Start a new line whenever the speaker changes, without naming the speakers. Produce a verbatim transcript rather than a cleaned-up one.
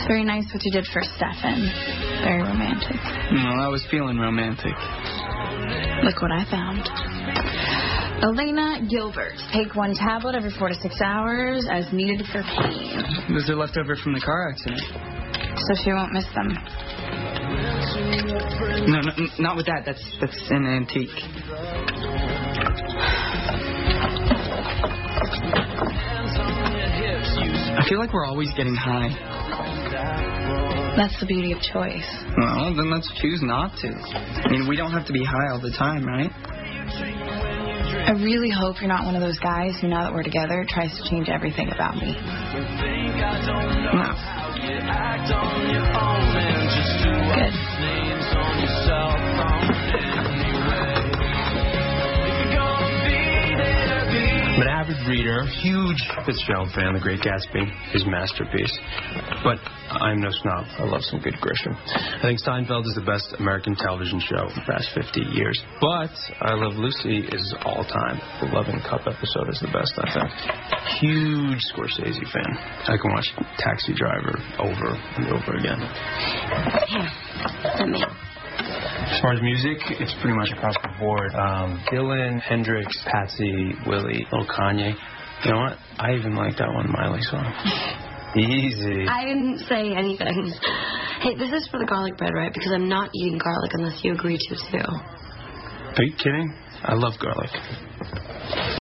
Very nice what you did for Stefan. Very romantic.
Well, I was feeling romantic.
Look what I found. Elena Gilbert. Take one tablet every four to six hours as needed for pain.
Those are left over from the car accident.
So she won't miss them.
No, no, not with that. That's that's an antique. I feel like we're always getting high.
That's the beauty of choice.
Well, then let's choose not to. I mean, we don't have to be high all the time, right?
I really hope you're not one of those guys who, now that we're together, tries to change everything about me.
No.
Good.
I'm an avid reader, huge Fitzgerald fan, The Great Gatsby, his masterpiece. But I'm no snob. I love some good Grisham. I think Seinfeld is the best American television show of the past fifty years. But I Love Lucy is all time. The Love and Cup episode is the best, I think. Huge Scorsese fan. I can watch Taxi Driver over and over again.
Here, let me.
As far as music, it's pretty much across the board. Um, Dylan, Hendrix, Patsy, Willie, little Kanye. You know what? I even like that one Miley song. Easy.
I didn't say anything. Hey, this is for the garlic bread, right? Because I'm not eating garlic unless you agree to, too.
Are you kidding? I love garlic.